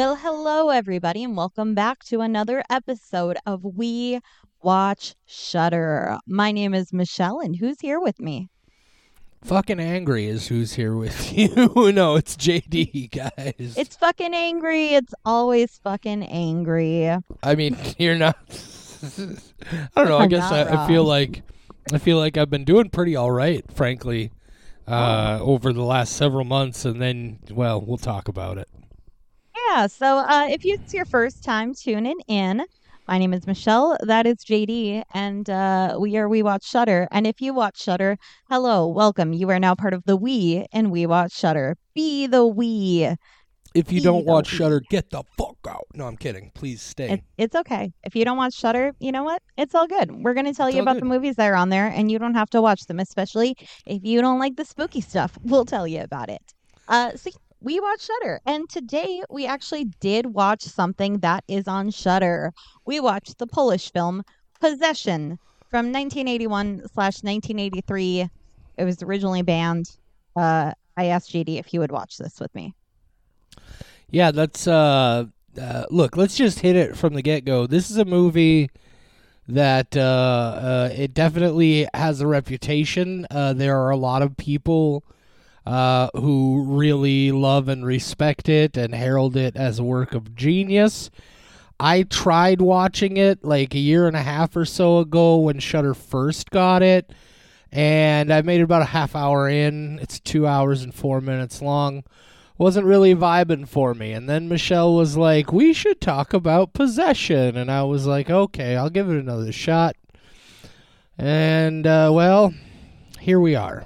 Well, hello, everybody, and welcome back to another episode of We Watch Shudder. My name is Michelle, and who's here with me? Fucking angry is who's here with you. No, it's JD, guys. It's fucking angry. It's always fucking angry. I mean, you're not. I don't know. I I'm guess not I feel wrong. like I've been doing pretty all right, frankly, over the last several months, and then, well, we'll talk about it. Yeah, so if it's your first time tuning in, my name is Michelle. That is JD, and We Watch Shudder. And if you watch Shudder, hello, welcome. You are now part of the We and We Watch Shudder. Be the We. If you Be don't the watch We. Shudder, get the fuck out. No, I'm kidding. Please stay. It's okay. If you don't watch Shudder, you know what? It's all good. We're going to tell It's you all about good. the movies that are on there, and you don't have to watch them, especially if you don't like the spooky stuff. We'll tell you about it. We watch Shudder, and today we actually did watch something that is on Shudder. We watched the Polish film Possession from 1981/1983. It was originally banned. I asked JD if he would watch this with me. Yeah, that's look, let's just hit it from the get-go. This is a movie that it definitely has a reputation. There are a lot of people who really love and respect it and herald it as a work of genius. I tried watching it like a year and a half or so ago when Shudder first got it, and I made it about a half hour in. It's 2 hours and 4 minutes long. Wasn't really vibing for me. And then Michelle was like, we should talk about Possession. And I was like, okay, I'll give it another shot. And, well, here we are.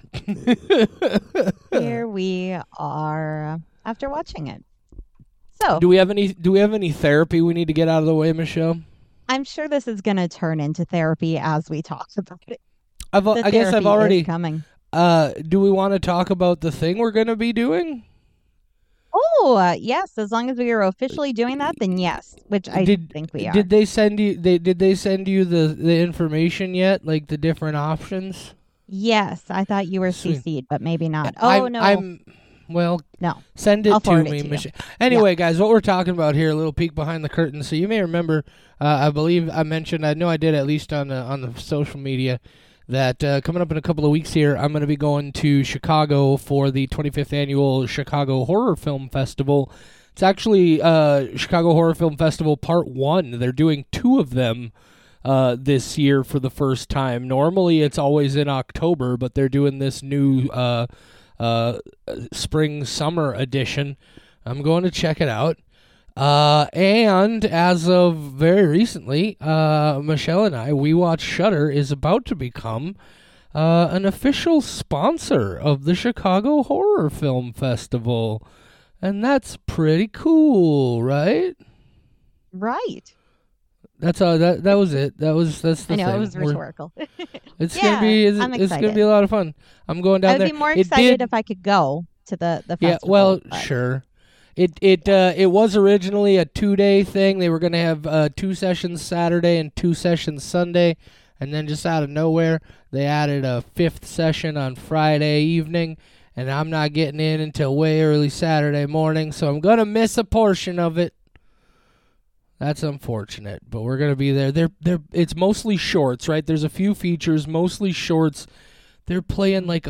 Here we are after watching it. So, Do we have any therapy we need to get out of the way, Michelle? I'm sure this is going to turn into therapy as we talk about it. I guess Therapy I've already. is coming. Do we want to talk about the thing we're going to be doing? Oh, yes. As long as we are officially doing that, then yes. Which I think we are. Did they send you? Did they send you the information yet? Like the different options? Yes, I thought you were Sweet. CC'd, but maybe not. Oh, no. Well, No. send it I'll to forward it me, to you. Michelle. Anyway, guys, what we're talking about here, a little peek behind the curtain. So you may remember, I believe I mentioned, I know I did at least on the social media, that coming up in a couple of weeks here, I'm going to be going to Chicago for the 25th annual Chicago Horror Film Festival. It's actually Chicago Horror Film Festival Part 1. They're doing 2 of them this year for the first time. Normally it's always in October, but they're doing this new spring-summer edition. I'm going to check it out. And as of very recently, Michelle and I, We Watch Shudder is about to become an official sponsor of the Chicago Horror Film Festival. And that's pretty cool, right? Right. That's all. That was it. That's the I know, thing. it was rhetorical. It's Yeah, I'm it's gonna excited. be a lot of fun. I'm going I down would there. be more It excited did- if I could go to the festival. Yeah, well, but- sure. It was originally a 2-day thing. They were going to have 2 sessions Saturday and 2 sessions Sunday, and then just out of nowhere, they added a 5th session on Friday evening, and I'm not getting in until way early Saturday morning, so I'm going to miss a portion of it. That's unfortunate, but we're going to be there. It's mostly shorts, right? There's a few features, mostly shorts. They're playing like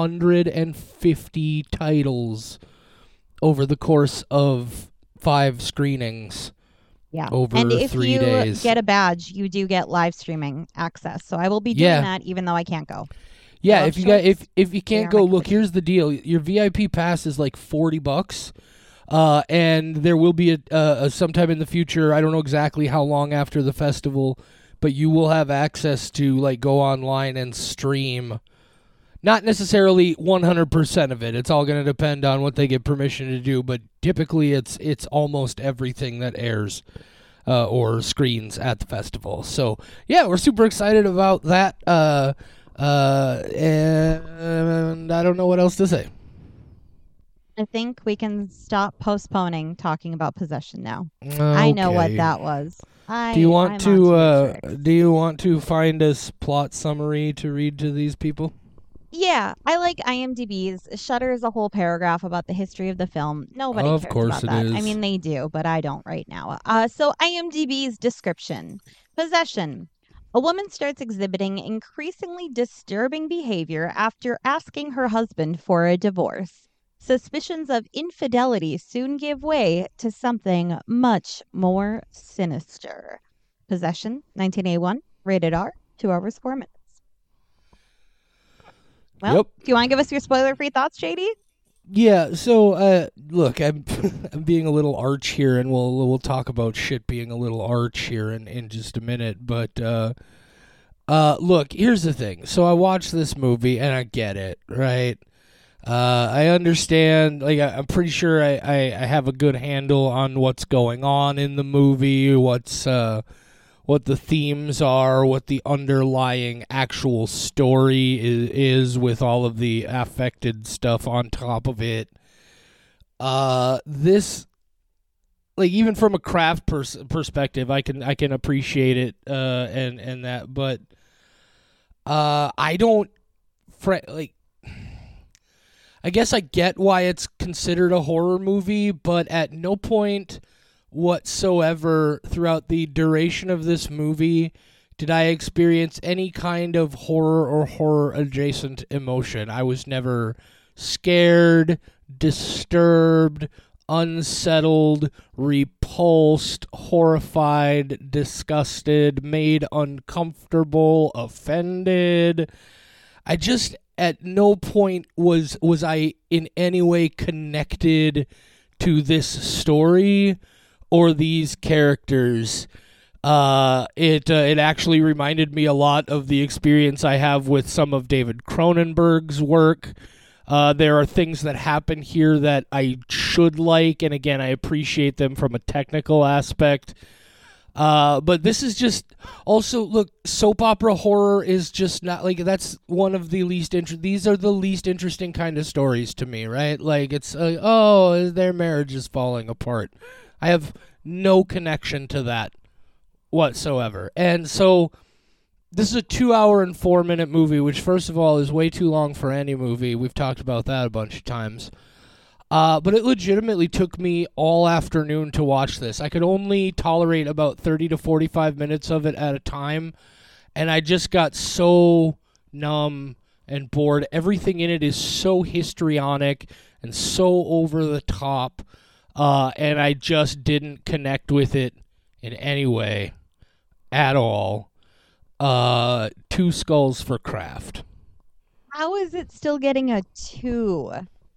150 titles over the course of 5 screenings Yeah. over and if 3 you days. get a badge, you do get live streaming access. So I will be doing Yeah. that even though I can't go. Yeah, love if you got shorts. if you They can't are go, my look, company. here's the deal. Your VIP pass is like $40. And there will be a sometime in the future, I don't know exactly how long after the festival, but you will have access to like go online and stream. Not necessarily 100% of it. It's all going to depend on what they get permission to do, but typically it's almost everything that airs or screens at the festival. So, yeah, we're super excited about that. And I don't know what else to say. I think we can stop postponing talking about Possession now. I know what Okay. that was. Do you I'm want onto to the tricks. do you want to find us plot summary to read to these people? Yeah, I like IMDb's. Shudder is a whole paragraph about the history of the film. Nobody Of cares course about it that. I is. mean, they do, but I don't right now. So IMDb's description: possession. A woman starts exhibiting increasingly disturbing behavior after asking her husband for a divorce. Suspicions of infidelity soon give way to something much more sinister. Possession, 1981, rated R, 2 hours, 4 minutes. Well, Yep. do you want to give us your spoiler-free thoughts, JD? Yeah, so look, I'm I'm being a little arch here, and we'll talk about shit being a little arch here in just a minute. But look, here's the thing. So I watched this movie, and I get it, right? I understand. Like I'm pretty sure I have a good handle on what's going on in the movie, what the themes are, what the underlying actual story is with all of the affected stuff on top of it. This, like, even from a craft perspective, I can appreciate it, and that, but I don't like. I guess I get why it's considered a horror movie, but at no point whatsoever throughout the duration of this movie did I experience any kind of horror or horror adjacent emotion. I was never scared, disturbed, unsettled, repulsed, horrified, disgusted, made uncomfortable, offended. I just at no point was I in any way connected to this story or these characters. It actually reminded me a lot of the experience I have with some of David Cronenberg's work. There are things that happen here that I should like, and again, I appreciate them from a technical aspect. But this is just also, look, soap opera horror is just not like, that's one of the least these are the least interesting kind of stories to me, right? Like it's oh, their marriage is falling apart. I have no connection to that whatsoever. And so this is a 2 hour and 4 minute movie, which first of all is way too long for any movie. We've talked about that a bunch of times. But it legitimately took me all afternoon to watch this. I could only tolerate about 30 to 45 minutes of it at a time, and I just got so numb and bored. Everything in it is so histrionic and so over the top, and I just didn't connect with it in any way at all. Two skulls for Craft. How is it still getting a 2?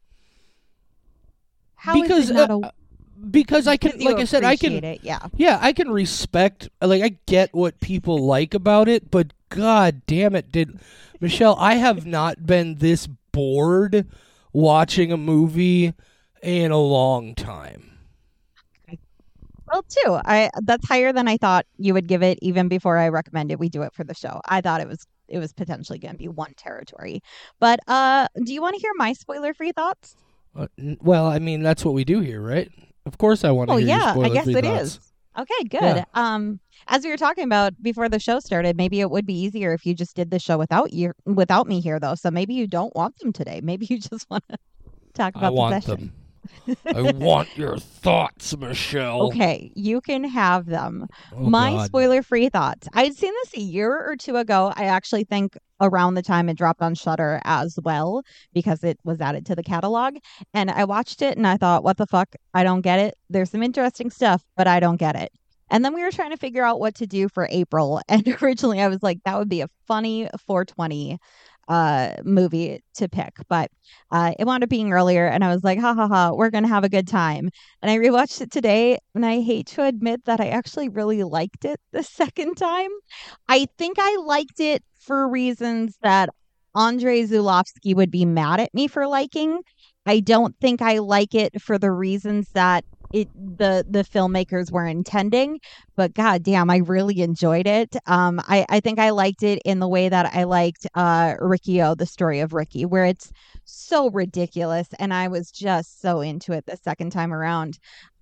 How is Because it not a because I can, because you like I said, I can, appreciate it? Yeah. yeah, I can respect, like, I get what people like about it, but god damn it, did Michelle, I have not been this bored watching a movie in a long time. Well, 2. I That's higher than I thought you would give it even before I recommended we do it for the show. I thought it was potentially going to be 1 territory. But do you want to hear my spoiler-free thoughts? Well, I mean, that's what we do here, right? Of course I want to Oh hear your yeah, I guess spoiler-free it thoughts. is. Okay, Yeah. good. As we were talking about before the show started, maybe it would be easier if you just did the show without me here though. So maybe you don't want them today. Maybe you just want to talk I about want possession. them. I want your thoughts, Michelle. Okay, you can have them. Oh, My God. spoiler-free thoughts. I'd seen this a year or two ago. I actually think around the time it dropped on Shudder as well because it was added to the catalog. And I watched it and I thought, what the fuck? I don't get it. There's some interesting stuff, but I don't get it. And then we were trying to figure out what to do for April. And originally I was like, that would be a funny 420 movie to pick. But it wound up being earlier and I was like, ha ha ha, we're gonna have a good time. And I rewatched it today, and I hate to admit that I actually really liked it the second time. I think I liked it for reasons that Andrei Zulawski would be mad at me for liking. I don't think I like it for the reasons that the filmmakers were intending, but god damn, I really enjoyed it. I think I liked it in the way that I liked Riccio, the story of Ricky, where it's so ridiculous, and I was just so into it the second time around.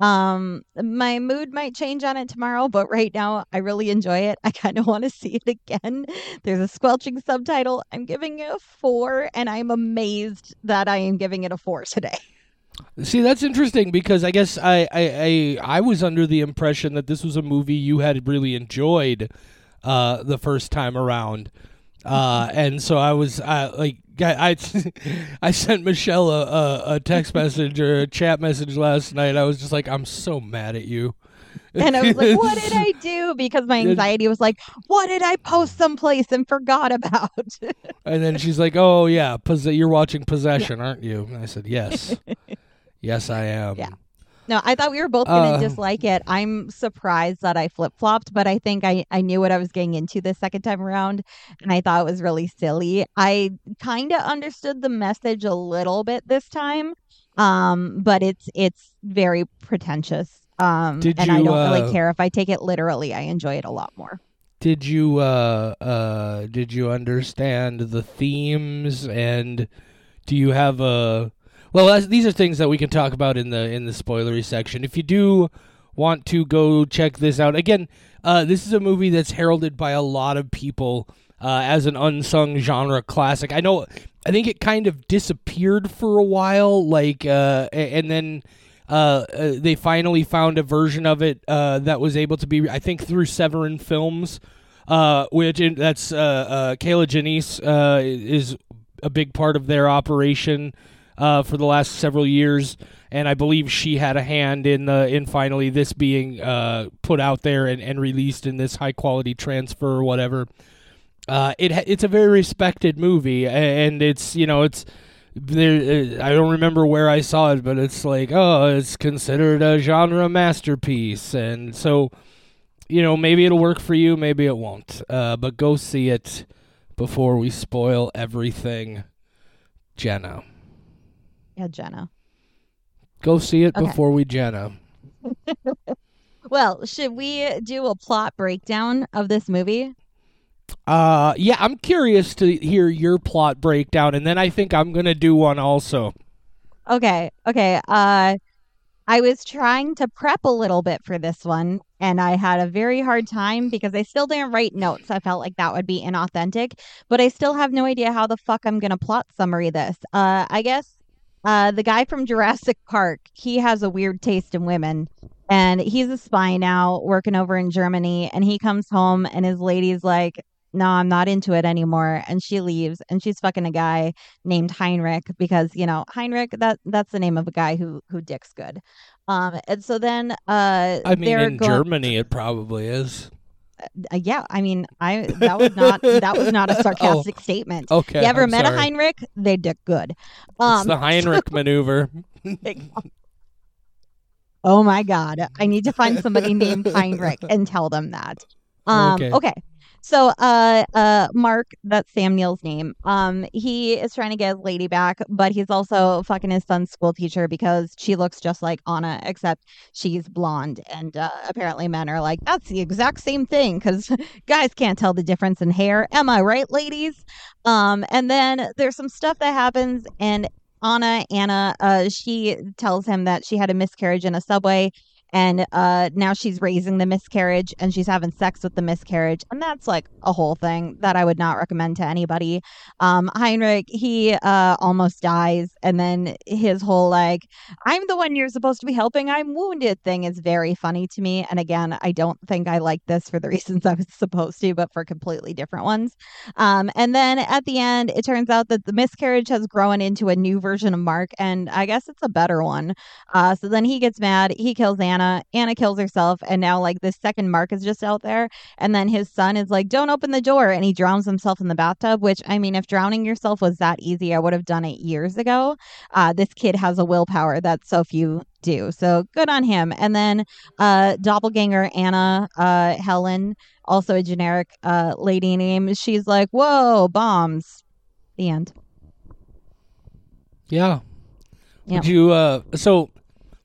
My mood might change on it tomorrow, but right now I really enjoy it. I kind of want to see it again. There's a squelching subtitle. I'm giving it a 4, and I'm amazed that I am giving it a 4 today. See, that's interesting because I guess I was under the impression that this was a movie you had really enjoyed the first time around, and so I was like, I sent Michelle a text message or a chat message last night. I was just like, I'm so mad at you. And I was like, what did I do? Because my anxiety was like, what did I post someplace and forgot about? And then she's like, oh, yeah, you're watching Possession, aren't you? And I said, yes. Yes, I am. Yeah. No, I thought we were both going to dislike it. I'm surprised that I flip-flopped, but I think I knew what I was getting into the second time around, and I thought it was really silly. I kind of understood the message a little bit this time, but it's very pretentious. And I don't really care if I take it literally. I enjoy it a lot more. Did you understand the themes, and do you have a... Well, these are things that we can talk about in the spoilery section. If you do want to go check this out, again, this is a movie that's heralded by a lot of people as an unsung genre classic. I think it kind of disappeared for a while, and then they finally found a version of it that was able to be, I think, through Severin Films, that's Kayla Janice is a big part of their operation for the last several years, and I believe she had a hand in finally this being put out there and released in this high quality transfer or whatever. It's a very respected movie, and it's there. I don't remember where I saw it, but it's like, it's considered a genre masterpiece, and so maybe it'll work for you, maybe it won't. But go see it before we spoil everything, Jenna. Yeah, Jenna. Go see it before we Jenna. Well, should we do a plot breakdown of this movie? Yeah, I'm curious to hear your plot breakdown, and then I think I'm going to do one also. Okay. I was trying to prep a little bit for this one, and I had a very hard time because I still didn't write notes. I felt like that would be inauthentic, but I still have no idea how the fuck I'm going to plot summary this. I guess the guy from Jurassic Park, he has a weird taste in women, and he's a spy now working over in Germany, and he comes home and his lady's like, no, I'm not into it anymore. And she leaves, and she's fucking a guy named Heinrich because, Heinrich, that's the name of a guy who dicks good. And so then I mean, in Germany it probably is. Yeah, I mean, that was not a sarcastic statement. Okay, you ever met a Heinrich? They dick good. It's the Heinrich maneuver. Oh my god, I need to find somebody named Heinrich and tell them that. Okay. So, Mark, that's Sam Neill's name. He is trying to get his lady back, but he's also fucking his son's school teacher because she looks just like Anna, except she's blonde. And apparently men are like, that's the exact same thing because guys can't tell the difference in hair. Am I right, ladies? And then there's some stuff that happens, and Anna, she tells him that she had a miscarriage in a subway. And now she's raising the miscarriage and she's having sex with the miscarriage. And that's like a whole thing that I would not recommend to anybody. Heinrich, he almost dies. And then his whole like, I'm the one you're supposed to be helping, I'm wounded thing is very funny to me. And again, I don't think I like this for the reasons I was supposed to, but for completely different ones. And then at the end, it turns out that the miscarriage has grown into a new version of Mark. And I guess it's a better one. So then he gets mad. He kills Anna. Anna kills herself, and now like this second Mark is just out there, and then his son is like, don't open the door, and he drowns himself in the bathtub, which, I mean, if drowning yourself was that easy, I would have done it years ago. This kid has a willpower that so few do, so good on him. And then doppelganger Anna, Helen, also a generic lady name, she's like, whoa, bombs. The end. Yeah. Yep. Would you so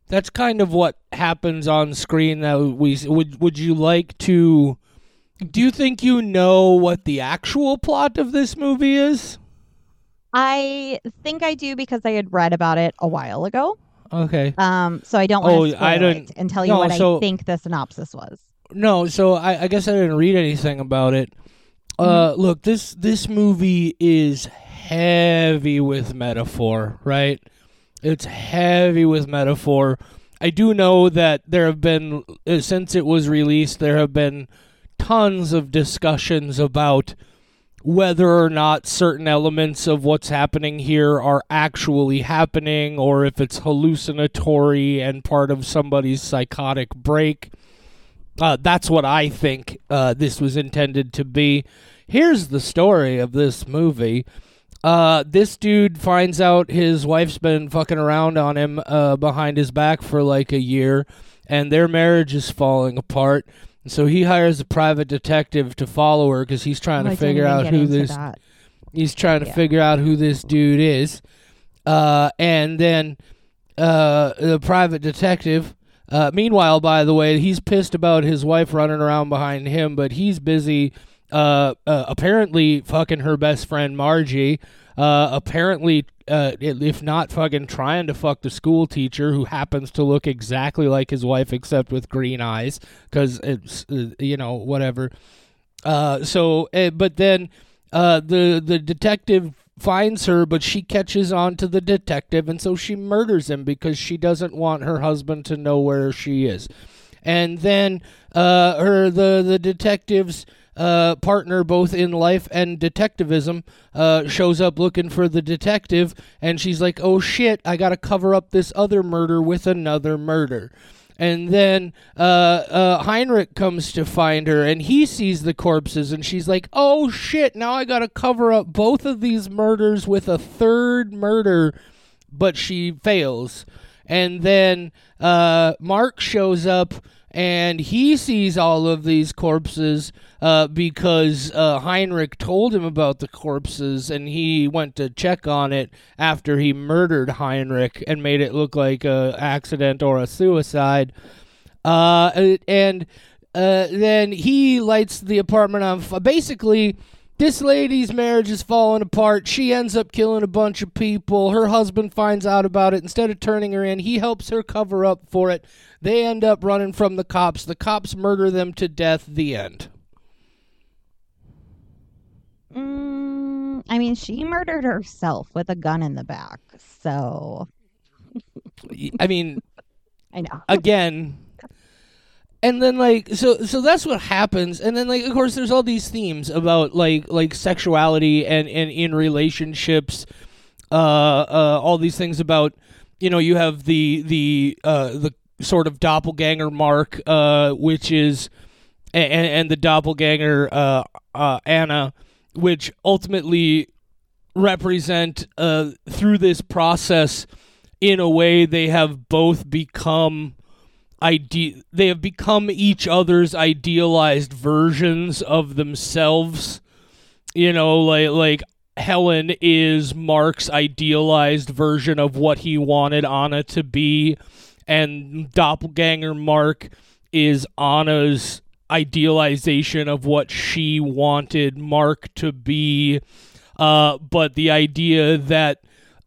that's kind of what happens on screen. That we would you like to? Do you think you know what the actual plot of this movie is? I think I do because I had read about it a while ago. Okay. So I don't want to I spoil don't. it and tell you No, what so I think the synopsis was. no. So I guess I didn't read anything about it. Look, this movie is heavy with metaphor, right? It's heavy with metaphor. I do know that there have been, since it was released, there have been tons of discussions about whether or not certain elements of what's happening here are actually happening or if it's hallucinatory and part of somebody's psychotic break. That's what I think this was intended to be. Here's the story of this movie. This dude finds out his wife's been fucking around on him behind his back for like a year, and their marriage is falling apart. So he hires a private detective to follow her because he's trying to figure out who this. He's trying to figure out who this dude is, and then the private detective. Meanwhile, by the way, he's pissed about his wife running around behind him, but he's busy. Apparently, fucking her best friend Margie. Apparently, if not fucking trying to fuck the school teacher who happens to look exactly like his wife except with green eyes, because it's whatever. But then the detective finds her, but she catches on to the detective, and so she murders him because she doesn't want her husband to know where she is. And then the detective's partner, both in life and detectivism, shows up looking for the detective, and she's like, oh shit, I gotta cover up this other murder with another murder. And then Heinrich comes to find her, and he sees the corpses, and she's like, oh shit, now I gotta cover up both of these murders with a third murder, but she fails. And then Mark shows up, and he sees all of these corpses because Heinrich told him about the corpses, and he went to check on it after he murdered Heinrich and made it look like an accident or a suicide. And then he lights the apartment on fire. Basically, this lady's marriage is falling apart. She ends up killing a bunch of people. Her husband finds out about it. Instead of turning her in, he helps her cover up for it. They end up running from the cops. The cops murder them to death. The end. I mean, she murdered herself with a gun in the back. So, I mean, I know. Again. And then so that's what happens. And then of course there's all these themes about like sexuality and in relationships, all these things about, you have the sort of doppelganger Mark, which is and the doppelganger Anna, which ultimately represent through this process, in a way, they have both become they have become each other's idealized versions of themselves. Like Helen is Mark's idealized version of what he wanted Anna to be, and doppelganger Mark is Anna's idealization of what she wanted Mark to be. But the idea that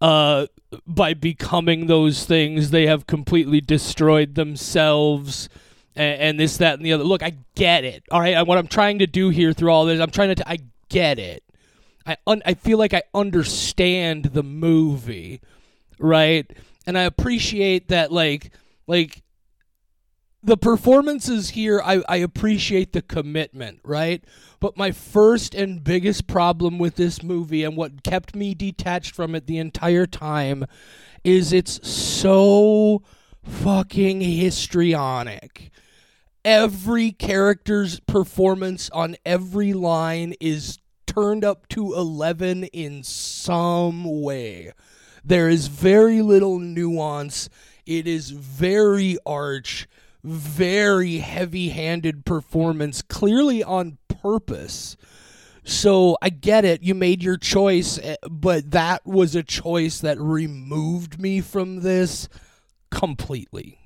by becoming those things, they have completely destroyed themselves, and this, that, and the other. Look, I get it. All right, what I'm trying to do here through all this, I get it. I feel like I understand the movie, right? And I appreciate that, like the performances here. I appreciate the commitment, right? But my first and biggest problem with this movie, and what kept me detached from it the entire time, is it's so fucking histrionic. Every character's performance on every line is turned up to 11 in some way. There is very little nuance. It is very arch, very heavy-handed performance, clearly on purpose. So I get it, you made your choice, but that was a choice that removed me from this completely.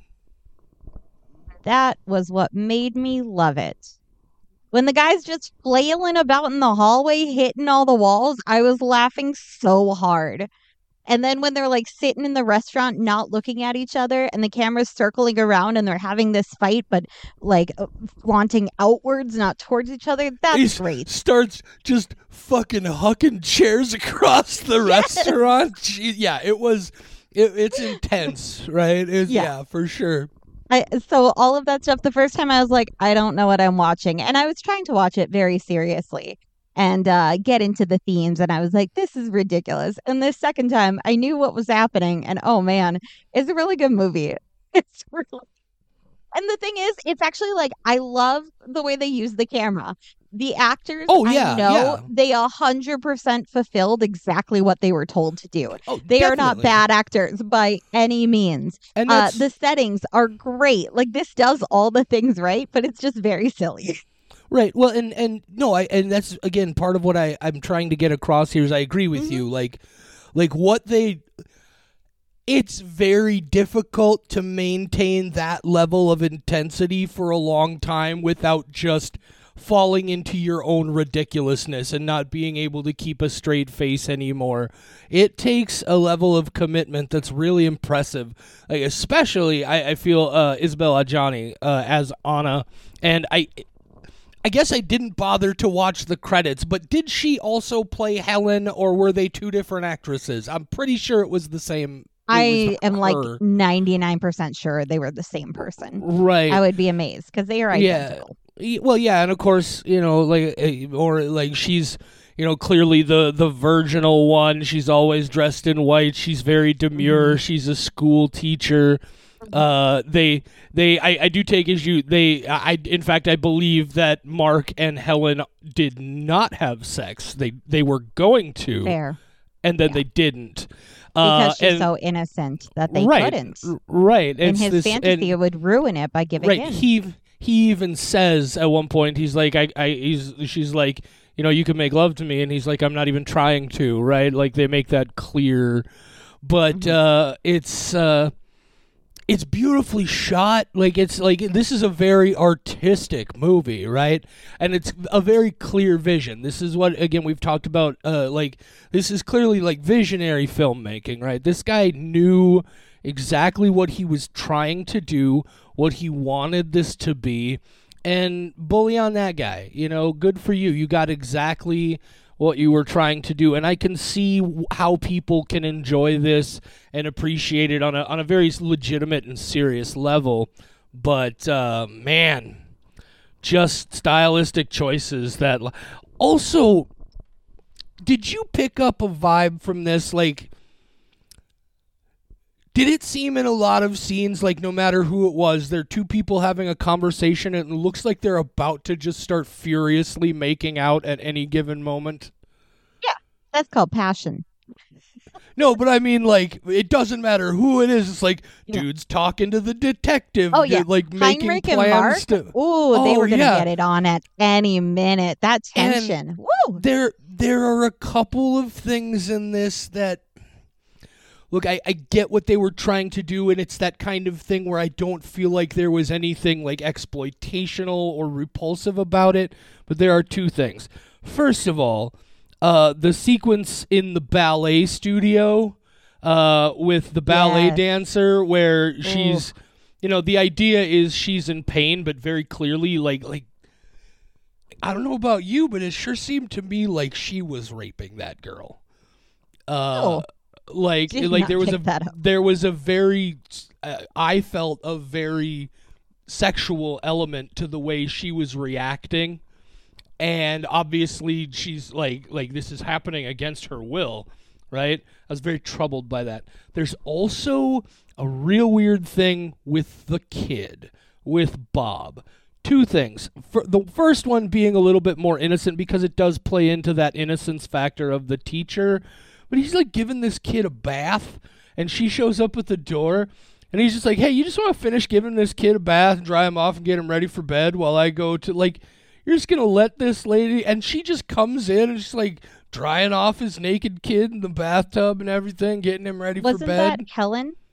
That was what made me love it. When the guy's just flailing about in the hallway, hitting all the walls, I was laughing so hard. And then when they're like sitting in the restaurant, not looking at each other, and the camera's circling around and they're having this fight, but like flaunting outwards, not towards each other, that's great. Starts just fucking hucking chairs across the restaurant. Yeah, it was. It's intense, right? Yeah, for sure. So all of that stuff, the first time I was like, I don't know what I'm watching. And I was trying to watch it very seriously and get into the themes. And I was like, this is ridiculous. And this second time, I knew what was happening. And oh man, it's a really good movie. It's really. And the thing is, it's actually like, I love the way they use the camera. The actors, I know they 100% fulfilled exactly what they were told to do. They are not bad actors by any means. And the settings are great. Like, this does all the things right, but it's just very silly. Right. Well, and that's again part of what I'm trying to get across here is I agree with you. Like what they. It's very difficult to maintain that level of intensity for a long time without just falling into your own ridiculousness and not being able to keep a straight face anymore. It takes a level of commitment that's really impressive. Like, especially, I feel Isabelle Adjani as Anna, and I guess I didn't bother to watch the credits, but did she also play Helen, or were they two different actresses? I'm pretty sure it was the same. I am like 99% sure they were the same person. Right. I would be amazed because they are identical. Well, yeah, and of course, like she's, clearly the virginal one. She's always dressed in white. She's very demure. She's a school teacher. I do take issue. In fact, I believe that Mark and Helen did not have sex. They were going to. Fair. And then they didn't. Because she's so innocent that they couldn't. Right. And his fantasy would ruin it by giving in. He even says at one point, he's like, she's like, you can make love to me. And he's like, I'm not even trying to, right? Like, they make that clear. But it's beautifully shot. Like, it's like, this is a very artistic movie, right? And it's a very clear vision. This is what, again, we've talked about, this is clearly like visionary filmmaking, right? This guy knew exactly what he was trying to do, what he wanted this to be, and bully on that guy. Good for you. You got exactly what you were trying to do, and I can see how people can enjoy this and appreciate it on a very legitimate and serious level. But man, just stylistic choices that. Also, did you pick up a vibe from this? Like, did it seem in a lot of scenes like no matter who it was, there are two people having a conversation and it looks like they're about to just start furiously making out at any given moment? Yeah, that's called passion. No, but I mean, like, it doesn't matter who it is. It's like, dude's talking to the detective. Oh, yeah. Like, making Heinrich plans and Mark? Ooh, they were going to get it on at any minute. That tension. And woo! There are a couple of things in this that... Look, I get what they were trying to do, and it's that kind of thing where I don't feel like there was anything like exploitational or repulsive about it, but there are two things. First of all, the sequence in the ballet studio with the ballet dancer where she's, the idea is she's in pain, but very clearly, like I don't know about you, but it sure seemed to me like she was raping that girl. There was a very I felt a very sexual element to the way she was reacting, and obviously she's like this is happening against her will, right? I was very troubled by that. There's also a real weird thing with the kid, with Bob. Two things. The first one being a little bit more innocent because it does play into that innocence factor of the teacher. But he's like giving this kid a bath, and she shows up at the door, and he's just like, hey, you just want to finish giving this kid a bath and dry him off and get him ready for bed while I go to, like, you're just going to let this lady, and she just comes in and she's like drying off his naked kid in the bathtub and everything, getting him ready for bed. Wasn't that Helen?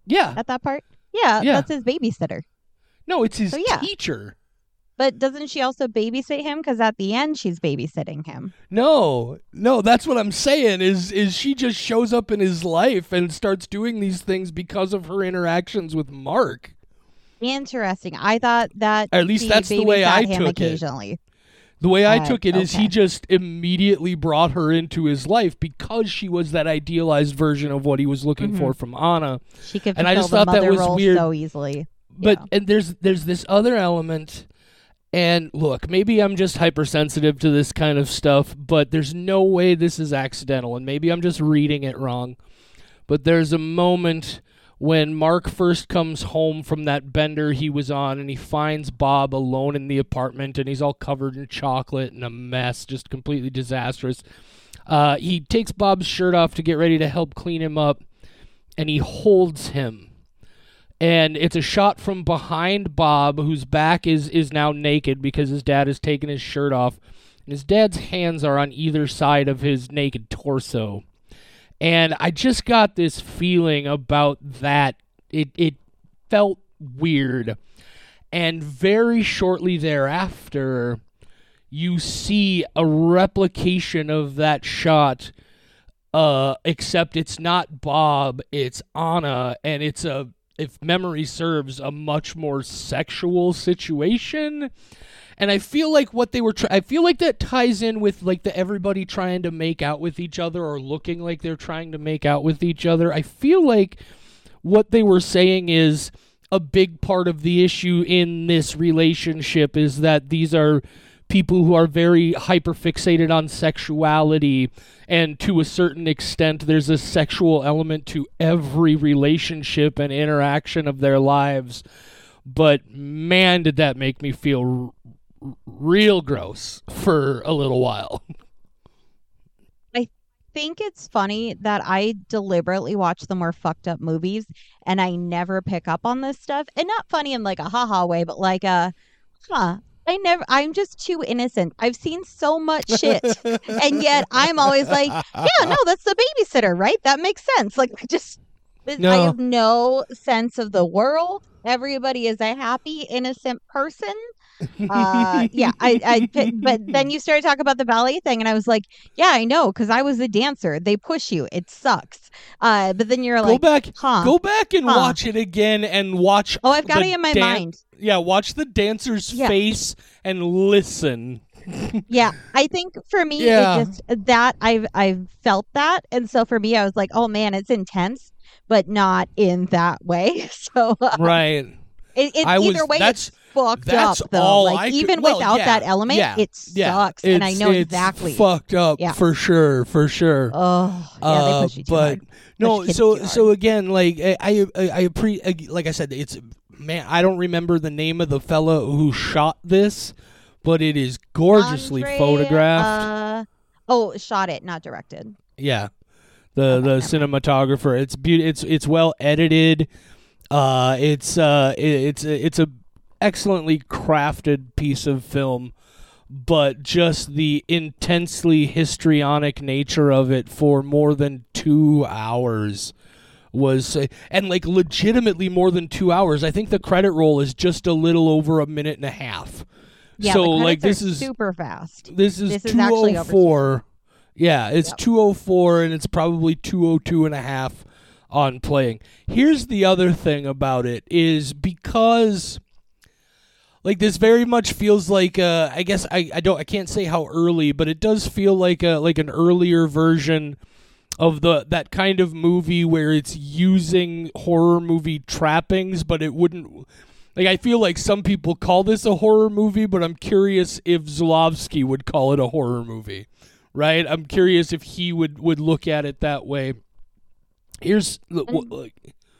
Yeah. at that part? Yeah, Yeah. that's his babysitter. No, it's his So, yeah. teacher. But doesn't she also babysit him? Because at the end, she's babysitting him. No, that's what I'm saying is she just shows up in his life and starts doing these things because of her interactions with Mark. Interesting. I thought that At least she that's the way I babysat him took it. occasionally. The way I took it is okay. he just immediately brought her into his life because she was that idealized version of what he was looking for from Anna. She could And I fulfill just the thought that mother was role weird. so easily. But Yeah. and there's this other element, and look, maybe I'm just hypersensitive to this kind of stuff, but there's no way this is accidental, and maybe I'm just reading it wrong. But there's a moment when Mark first comes home from that bender he was on, and he finds Bob alone in the apartment, and he's all covered in chocolate and a mess, just completely disastrous. He takes Bob's shirt off to get ready to help clean him up, and he holds him. And it's a shot from behind Bob, whose back is now naked because his dad has taken his shirt off. And his dad's hands are on either side of his naked torso. And I just got this feeling about that. It felt weird. And very shortly thereafter, you see a replication of that shot, except it's not Bob, it's Anna, and it's if memory serves, a much more sexual situation. And I feel like what they were I feel like that ties in with like the everybody trying to make out with each other or looking like they're trying to make out with each other. I feel like what they were saying is a big part of the issue in this relationship is that these are people who are very hyperfixated on sexuality, and to a certain extent there's a sexual element to every relationship and interaction of their lives. But man, did that make me feel real gross for a little while. I think it's funny that I deliberately watch the more fucked up movies and I never pick up on this stuff. And not funny in like a haha way, but like I'm just too innocent. I've seen so much shit. And yet I'm always like, yeah, no, that's the babysitter, right? That makes sense. Like, I have no sense of the world. Everybody is a happy, innocent person. But then you started talking about the ballet thing, and I was like, yeah, I know, because I was a dancer. They push you. It sucks. But then you're like, go back and watch it again and watch. Oh, I've got it in my mind. Yeah, watch the dancer's face and listen. Yeah, I think for me, it just that I've felt that, and so for me, I was like, oh man, it's intense, but not in that way. So right, either way, it's fucked up though. Like even without that element, it sucks, and I know exactly fucked up for sure. Oh, yeah, they push you too hard. No, so again, like like I said, it's. Man, I don't remember the name of the fellow who shot this, but it is gorgeously photographed. Shot it, not directed. Yeah, the cinematographer. It's well edited. It's a excellently crafted piece of film, but just the intensely histrionic nature of it for more than 2 hours. And like legitimately more than 2 hours. I think the credit roll is just a little over a minute and a half. Yeah, so the like this is super fast. This is 204. Yeah, it's 204 and it's probably 202 and a half on playing. Here's the other thing about it is because like this very much feels like I guess I can't say how early, but it does feel like an earlier version of that kind of movie where it's using horror movie trappings, but it wouldn't. Like, I feel like some people call this a horror movie, but I'm curious if Zulawski would call it a horror movie, right? I'm curious if he would look at it that way. Here's sorry,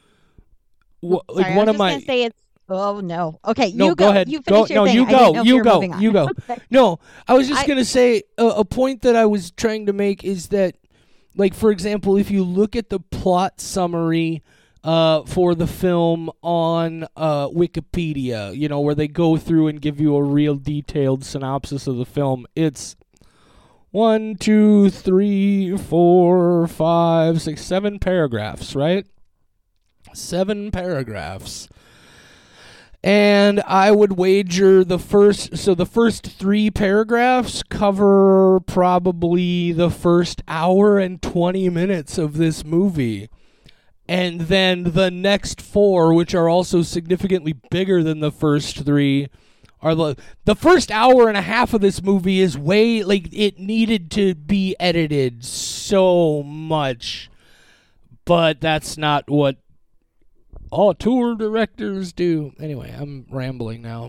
one of my. Say it's. Oh no. Okay, no, you go. Ahead. You finish your thing. You go. You go. Okay. No, I was just gonna say a point that I was trying to make is that. Like, for example, if you look at the plot summary for the film on Wikipedia, you know, where they go through and give you a real detailed synopsis of the film, it's 1, 2, 3, 4, 5, 6, 7 paragraphs, right? 7 paragraphs. And I would wager the first 3 paragraphs cover probably the first hour and 20 minutes of this movie. And then the next 4, which are also significantly bigger than the first 3, are the first hour and a half of this movie is way, like, it needed to be edited so much. But that's not what auteur directors do. Anyway, I'm rambling now.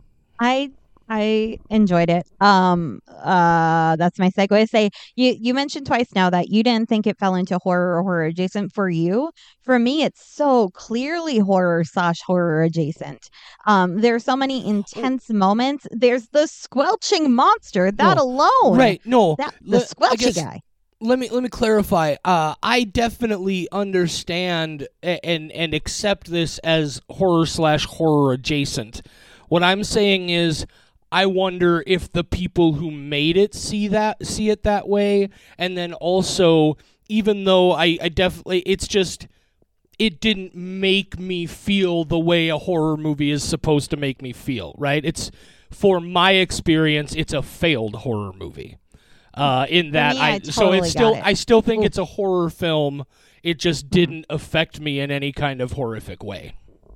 I enjoyed it. That's my segue to say you mentioned twice now that you didn't think it fell into horror or horror adjacent for you. For me, it's so clearly horror/horror adjacent. There's so many intense moments. There's the squelching monster, that alone. Right, no. The squelchy guy. Let me clarify. I definitely understand and accept this as horror/horror adjacent. What I'm saying is, I wonder if the people who made it see it that way, and then also, even though I definitely, it's just, it didn't make me feel the way a horror movie is supposed to make me feel, right? It's, for my experience, it's a failed horror movie. In that, I still think it's a horror film. It just didn't affect me in any kind of horrific way.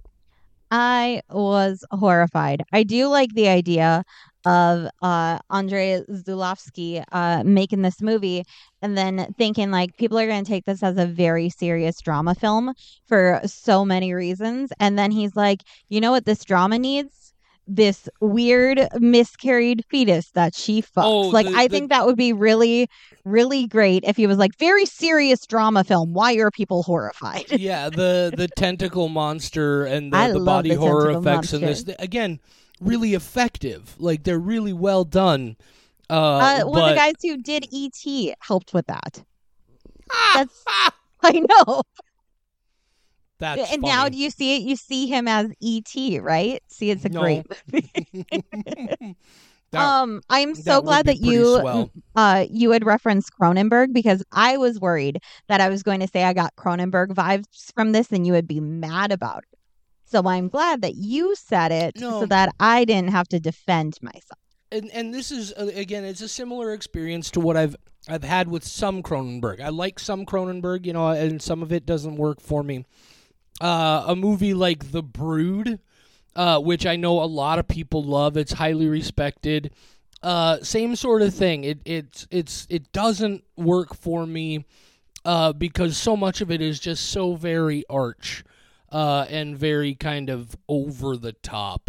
I was horrified. I do like the idea of Andrei Zulawski making this movie and then thinking like people are going to take this as a very serious drama film for so many reasons. And then he's like, you know what this drama needs? This weird miscarried fetus that she fucks. I think that would be really, really great if he was like, very serious drama film. Why are people horrified? Yeah, the tentacle monster and the body horror effects in this. Again, really effective. Like, they're really well done. One of the guys who did E.T. helped with that. That's I know. That's and funny. now do you see it? You see him as E.T., right? See, it's a great movie. I'm so glad that you had referenced Cronenberg, because I was worried that I was going to say I got Cronenberg vibes from this and you would be mad about it. So I'm glad that you said it so that I didn't have to defend myself. And this is, again, it's a similar experience to what I've had with some Cronenberg. I like some Cronenberg, and some of it doesn't work for me. A movie like The Brood, which I know a lot of people love. It's highly respected. Same sort of thing. It doesn't work for me because so much of it is just so very arch and very kind of over the top.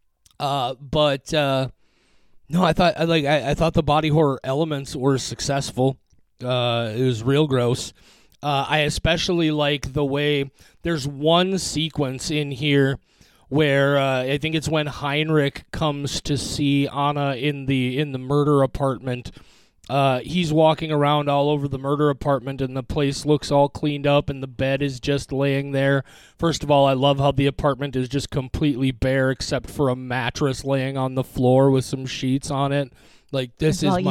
But no, I thought the body horror elements were successful. It was real gross. I especially like the way there's one sequence in here where I think it's when Heinrich comes to see Anna in the murder apartment. He's walking around all over the murder apartment, and the place looks all cleaned up, and the bed is just laying there. First of all, I love how the apartment is just completely bare except for a mattress laying on the floor with some sheets on it. Like, this is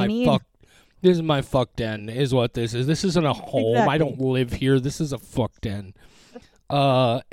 my fuck den, is what this is. This isn't a home. Exactly. I don't live here. This is a fuck den. But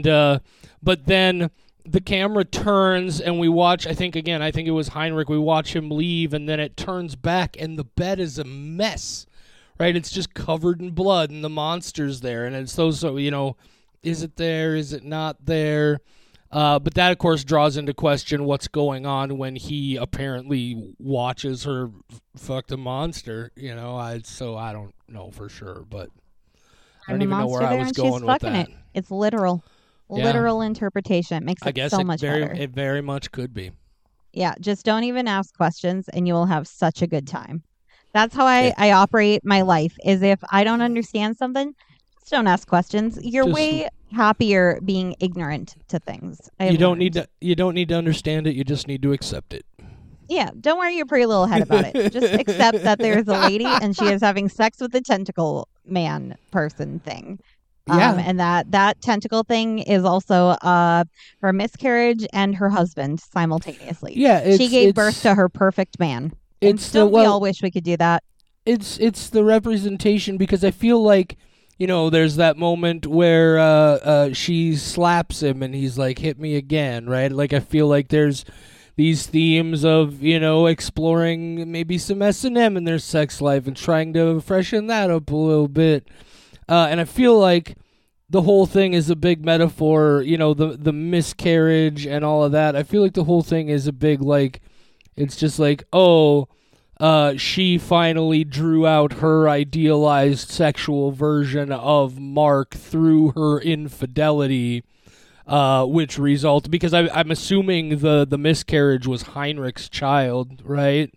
then the camera turns and we watch, I think it was Heinrich, we watch him leave, and then it turns back and the bed is a mess, right? It's just covered in blood and the monster's there. And it's so, is it there? Is it not there? But that, of course, draws into question what's going on when he apparently watches her fuck the monster. I don't know for sure, but I don't even know where I was going with that. It's literal. Yeah. Literal interpretation. It makes it so much better. It very much could be. Yeah, just don't even ask questions and you will have such a good time. That's how I operate my life, is if I don't understand something, just don't ask questions. You're way happier being ignorant to things. You don't need to understand it, you just need to accept it. Yeah, don't worry your pretty little head about it. Just accept that there's a lady and she is having sex with the tentacle man person thing. Yeah. And that tentacle thing is also her miscarriage and her husband simultaneously. Yeah, she gave birth to her perfect man. We all wish we could do that. It's the representation, because I feel like there's that moment where she slaps him and he's like, hit me again, right? Like, I feel like there's these themes of, exploring maybe some S&M in their sex life and trying to freshen that up a little bit. And I feel like the whole thing is a big metaphor, the miscarriage and all of that. I feel like the whole thing is a big, like, it's just like, she finally drew out her idealized sexual version of Mark through her infidelity, which resulted, because I'm assuming the miscarriage was Heinrich's child, right?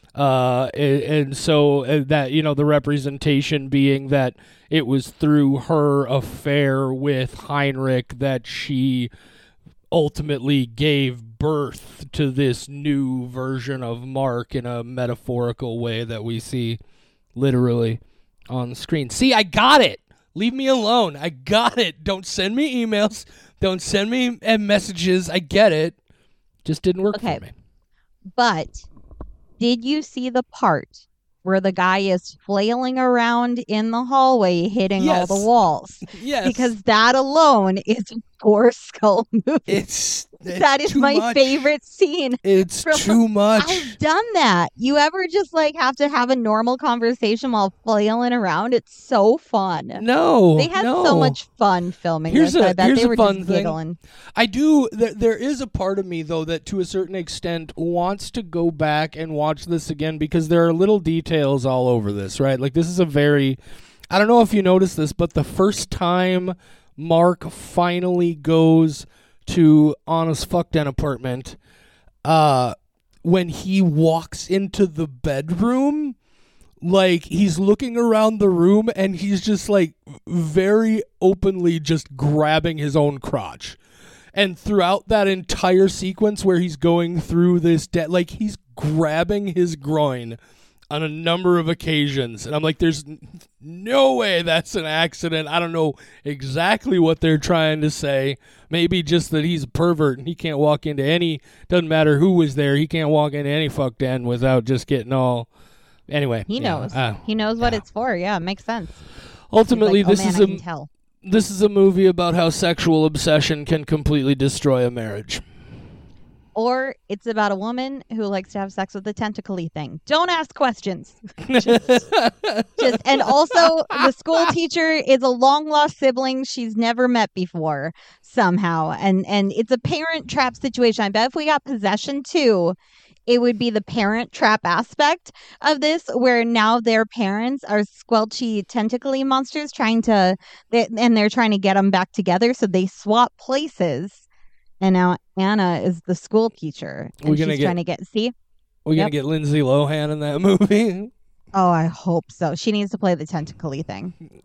And so that, the representation being that it was through her affair with Heinrich that she ultimately gave birth to this new version of Mark in a metaphorical way that we see literally on the screen. See, I got it. Leave me alone. I got it. Don't send me emails. Don't send me messages. I get it. Just didn't work for me. But did you see the part where the guy is flailing around in the hallway hitting all the walls? Yes. Because that alone is a Gore Skull movie. That is my favorite scene. It's too much. I've done that. You ever just like have to have a normal conversation while flailing around? It's so fun. No. They had so much fun filming here's this. A, I bet here's they were a fun just thing. giggling. I do. There is a part of me, though, that to a certain extent wants to go back and watch this again because there are little details all over this, right? Like, this is a very... I don't know if you noticed this, but the first time Mark finally goes to Anna's fuck den apartment, when he walks into the bedroom, like, he's looking around the room and he's just like very openly just grabbing his own crotch. And throughout that entire sequence where he's going through this like, he's grabbing his groin on a number of occasions. And I'm like, there's no way that's an accident. I don't know exactly what they're trying to say. Maybe just that he's a pervert and he can't walk into any, doesn't matter who was there, he can't walk into any fuck den without just getting all... Anyway. He knows. He knows what it's for. Yeah, it makes sense. Ultimately, like, this is a movie about how sexual obsession can completely destroy a marriage. Or it's about a woman who likes to have sex with a tentacle-y thing. Don't ask questions. And also, the school teacher is a long-lost sibling she's never met before somehow. And it's a parent trap situation. I bet if we got Possession 2, it would be the parent trap aspect of this, where now their parents are squelchy tentacle-y monsters and they're trying to get them back together. So they swap places. And now Anna is the school teacher. And she's trying to get... See? We're going to get Lindsay Lohan in that movie? Oh, I hope so. She needs to play the tentacle-y thing.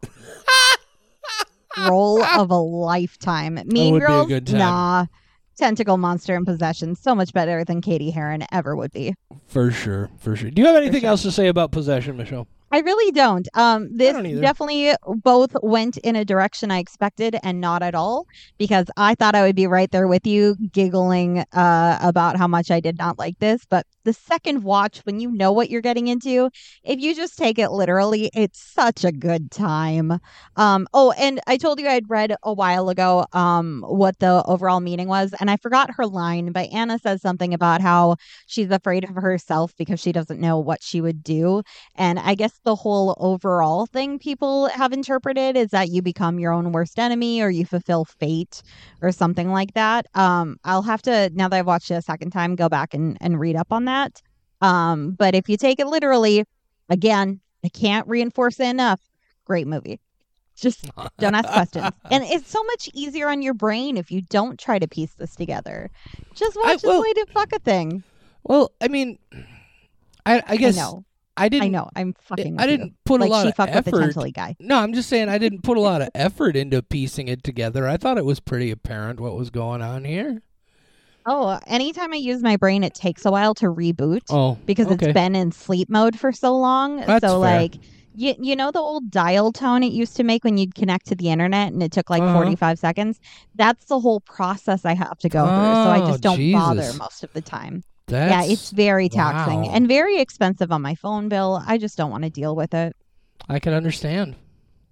Role of a lifetime. Mean Girls? Nah. Tentacle monster in Possession. So much better than Katie Heron ever would be. For sure. Do you have anything else to say about Possession, Michelle? I really don't. This definitely both went in a direction I expected and not at all, because I thought I would be right there with you giggling about how much I did not like this. But the second watch, when you know what you're getting into, if you just take it literally, it's such a good time. And I told you I'd read a while ago what the overall meaning was, and I forgot her line, but Anna says something about how she's afraid of herself because she doesn't know what she would do. And I guess the whole overall thing people have interpreted is that you become your own worst enemy, or you fulfill fate or something like that. I'll have to, now that I've watched it a second time, go back and read up on that. But if you take it literally, again, I can't reinforce it enough. Great movie. Just don't ask questions. And it's so much easier on your brain if you don't try to piece this together. Just watch this lady fuck a thing. Well, I mean, I guess... I know. I'm fucking. I didn't put a lot of effort. With the tentacle guy. No, I'm just saying I didn't put a lot of effort into piecing it together. I thought it was pretty apparent what was going on here. Oh, anytime I use my brain, it takes a while to reboot. Oh, because it's been in sleep mode for so long. That's so fair. Like, you know the old dial tone it used to make when you'd connect to the internet and it took like 45 seconds. That's the whole process I have to go through. So I just don't bother most of the time. Yeah, it's very taxing and very expensive on my phone bill. I just don't want to deal with it. I can understand.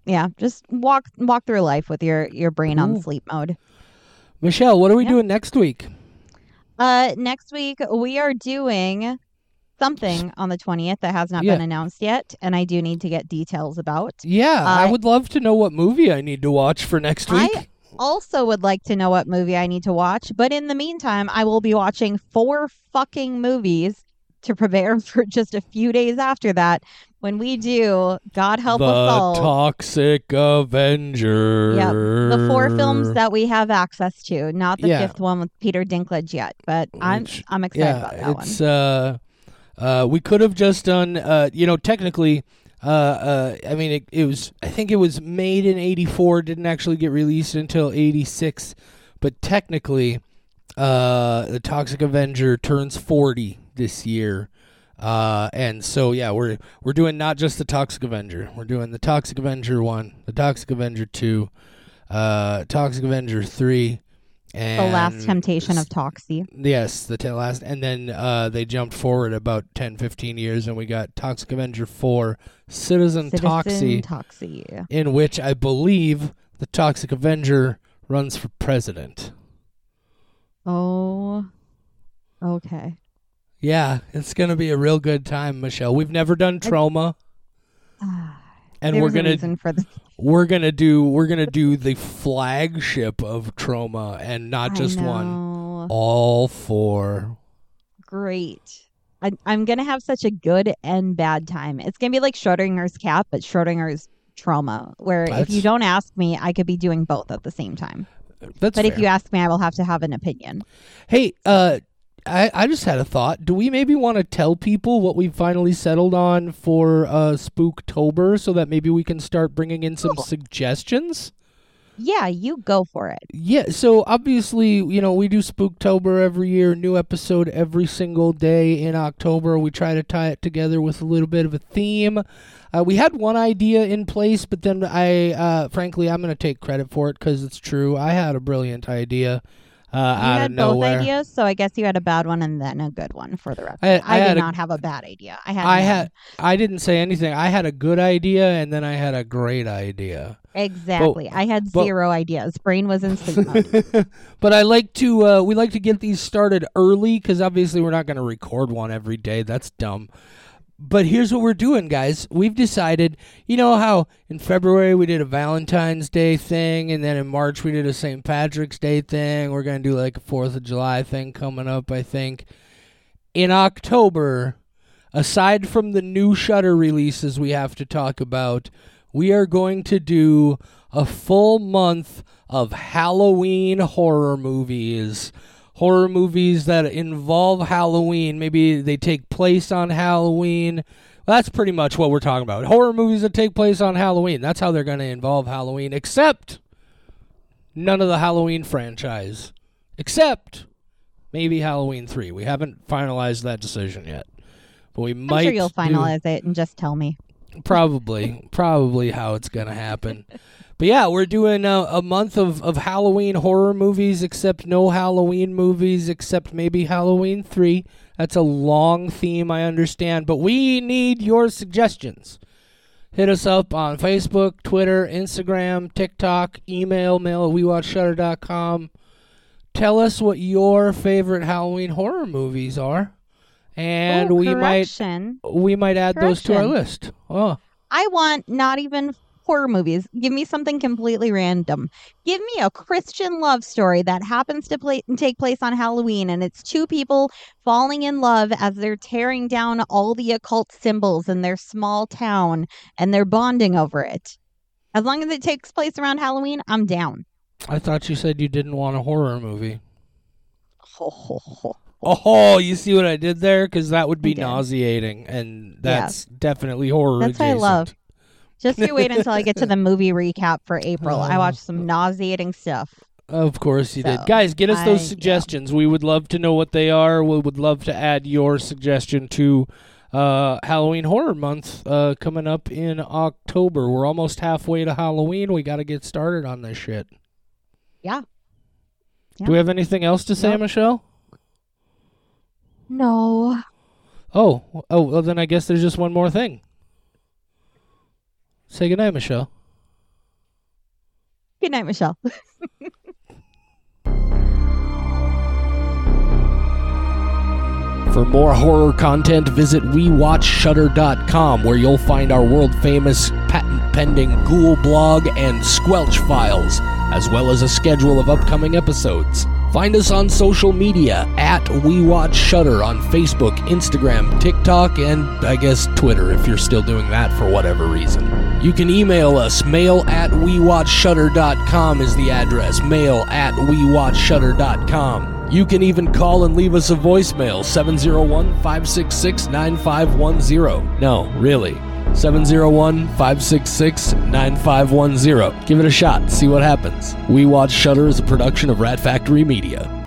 Yeah, just walk through life with your brain on Cool. sleep mode. Michelle, what are we Yep. doing next week? Next week we are doing something on the 20th that has not Yeah. been announced yet, and I do need to get details about. Yeah, I Uh, would love to know what movie I need to watch for next week. I also would like to know what movie I need to watch, but in the meantime, I will be watching 4 fucking movies to prepare for just a few days after that when we do God Help the Us All. Toxic Avenger. Yep, the 4 films that we have access to, not the Yeah. 5th one with Peter Dinklage yet, but I'm excited about that one. It's we could have just done technically I mean it was I think it was made in 84, didn't actually get released until 86, but technically the Toxic Avenger turns 40 this year. And so yeah, we're doing not just the Toxic Avenger. We're doing the Toxic Avenger 1, the Toxic Avenger 2, Toxic Avenger 3, and The Last Temptation of Toxie. Yes, the last, and then they jumped forward about 10, 15 years, and we got Toxic Avenger 4, Citizen Toxie, in which I believe the Toxic Avenger runs for president. Oh, okay. Yeah, it's gonna be a real good time, Michelle. We've never done Trauma, and we're gonna do the flagship of Trauma, and not just one, all 4. Great. I'm gonna have such a good and bad time. It's gonna be like Schrodinger's cat, but Schrodinger's trauma, where if you don't ask me, I could be doing both at the same time. But if you ask me, I will have to have an opinion. Hey, I just had a thought. Do we maybe want to tell people what we finally settled on for Spooktober, so that maybe we can start bringing in some suggestions? Yeah, you go for it. Yeah, so obviously, we do Spooktober every year, new episode every single day in October. We try to tie it together with a little bit of a theme. We had one idea in place, but then frankly, I'm going to take credit for it because it's true. I had a brilliant idea. Out of nowhere. Both ideas, so I guess you had a bad one and then a good one for the record. I did not have a bad idea. I didn't say anything. I had a good idea and then I had a great idea. Exactly. I had 0 ideas. Brain was in sleep mode. But we like to get these started early because obviously we're not going to record one every day. That's dumb. But here's what we're doing, guys. We've decided, you know how in February we did a Valentine's Day thing, and then in March we did a St. Patrick's Day thing. We're going to do like a 4th of July thing coming up, I think. In October, aside from the new Shudder releases we have to talk about, we are going to do a full month of Halloween horror movies. Horror movies that involve Halloween. Maybe they take place on Halloween. Well, that's pretty much what we're talking about. Horror movies that take place on Halloween. That's how they're going to involve Halloween, except none of the Halloween franchise. Except maybe Halloween 3. We haven't finalized that decision yet. But I'm sure you'll finalize it and just tell me. Probably how it's going to happen. But yeah, we're doing a month of Halloween horror movies, except no Halloween movies, except maybe Halloween 3. That's a long theme, I understand, but we need your suggestions. Hit us up on Facebook, Twitter, Instagram, TikTok, mail at wewatchshutter.com. Tell us what your favorite Halloween horror movies are, and we might add those to our list. Oh, I want not even horror movies. Give me something completely random. Give me a Christian love story that happens to take place on Halloween, and it's 2 people falling in love as they're tearing down all the occult symbols in their small town, and they're bonding over it. As long as it takes place around Halloween, I'm down. I thought you said you didn't want a horror movie. Oh, you see what I did there? Because that would be nauseating, and that's definitely horror adjacent. That's what I love. Just you wait until I get to the movie recap for April. I watched some nauseating stuff. Of course you did. Guys, get us those suggestions. Yeah. We would love to know what they are. We would love to add your suggestion to Halloween Horror Month coming up in October. We're almost halfway to Halloween. We got to get started on this shit. Yeah. Do we have anything else to say, Michelle? No. Oh, well, then I guess there's just one more thing. Say goodnight, Michelle. Good night, Michelle. For more horror content, visit WeWatchShutter.com, where you'll find our world-famous, patent-pending Ghoul blog and Squelch files, as well as a schedule of upcoming episodes. Find us on social media at WeWatchShutter on Facebook, Instagram, TikTok, and I guess Twitter if you're still doing that for whatever reason. You can email us. mail@WeWatchShutter.com is the address. mail@WeWatchShutter.com. You can even call and leave us a voicemail, 701-566-9510. No, really. 701-566-9510. Give it a shot. See what happens. We Watch Shutter is a production of Rat Factory Media.